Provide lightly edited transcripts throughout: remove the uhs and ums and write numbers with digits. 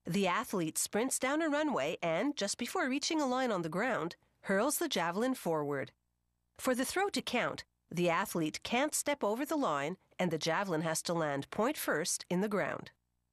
The athlete sprints down a runway and, just before reaching a line on the ground, hurls the javelin forward. For the throw to count, the athlete can't step over the line and the javelin has to land point first in the ground.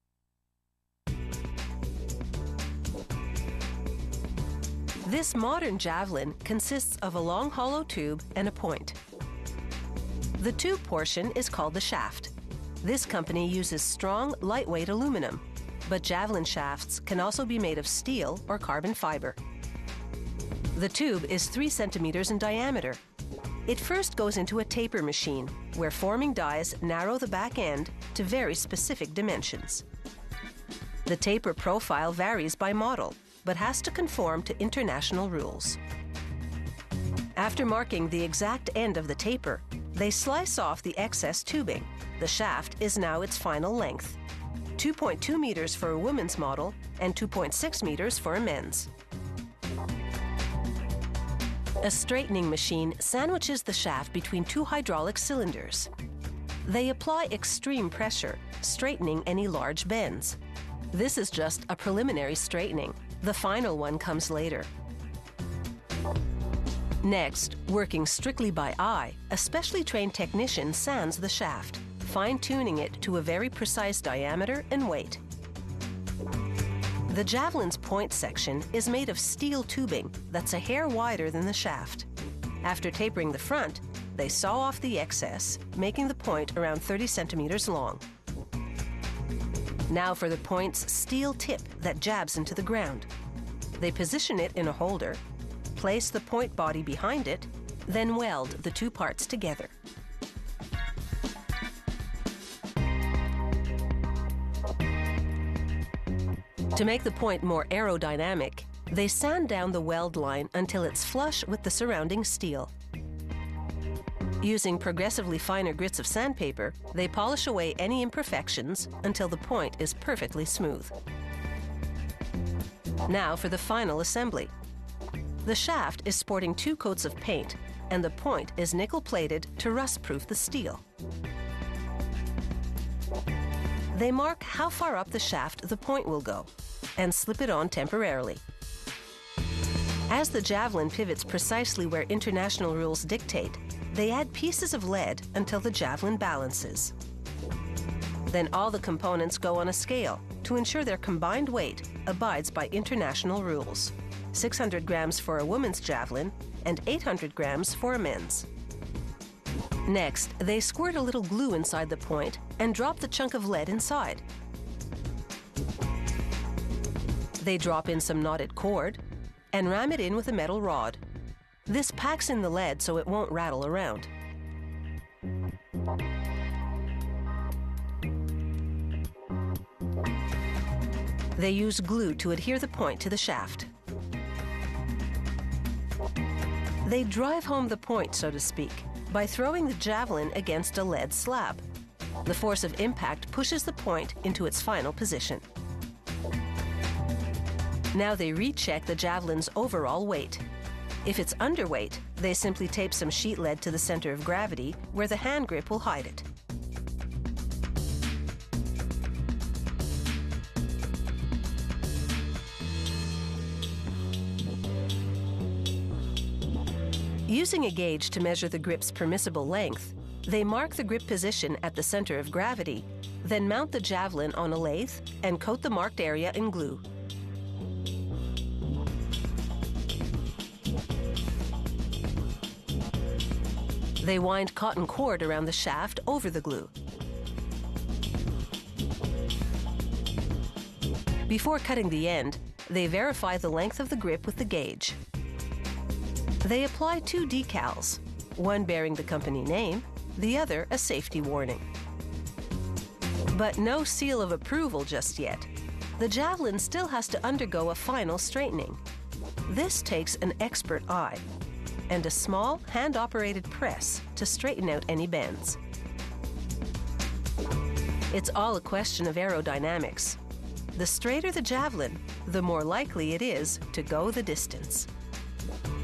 This modern javelin consists of a long hollow tube and a point. The tube portion is called the shaft. This company uses strong, lightweight aluminum, but javelin shafts can also be made of steel or carbon fiber. The tube is 3 centimeters in diameter. It first goes into a taper machine, where forming dies narrow the back end to very specific dimensions. The taper profile varies by model, but has to conform to international rules. After marking the exact end of the taper, they slice off the excess tubing. The shaft is now its final length: 2.2 meters for a women's model and 2.6 meters for a men's. A straightening machine sandwiches the shaft between 2 hydraulic cylinders. They apply extreme pressure, straightening any large bends. This is just a preliminary straightening. The final one comes later. Next, working strictly by eye, a specially trained technician sands the shaft, fine-tuning it to a very precise diameter and weight. The javelin's point section is made of steel tubing that's a hair wider than the shaft. After tapering the front, they saw off the excess, making the point around 30 centimeters long. Now for the point's steel tip that jabs into the ground. They position it in a holder, place the point body behind it, then weld the 2 parts together. To make the point more aerodynamic, they sand down the weld line until it's flush with the surrounding steel. Using progressively finer grits of sandpaper, they polish away any imperfections until the point is perfectly smooth. Now for the final assembly. The shaft is sporting 2 coats of paint, and the point is nickel-plated to rust-proof the steel. They mark how far up the shaft the point will go, and slip it on temporarily. As the javelin pivots precisely where international rules dictate, they add pieces of lead until the javelin balances. Then all the components go on a scale to ensure their combined weight abides by international rules: 600 grams for a woman's javelin and 800 grams for a men's. Next, they squirt a little glue inside the point and drop the chunk of lead inside. They drop in some knotted cord and ram it in with a metal rod. This packs in the lead so it won't rattle around. They use glue to adhere the point to the shaft. They drive home the point, so to speak, by throwing the javelin against a lead slab. The force of impact pushes the point into its final position. Now they recheck the javelin's overall weight. If it's underweight, they simply tape some sheet lead to the center of gravity where the hand grip will hide it. Using a gauge to measure the grip's permissible length, they mark the grip position at the center of gravity, then mount the javelin on a lathe and coat the marked area in glue. They wind cotton cord around the shaft over the glue. Before cutting the end, they verify the length of the grip with the gauge. They apply 2 decals, one bearing the company name, the other a safety warning. But no seal of approval just yet. The javelin still has to undergo a final straightening. This takes an expert eye and a small hand-operated press to straighten out any bends. It's all a question of aerodynamics. The straighter the javelin, the more likely it is to go the distance.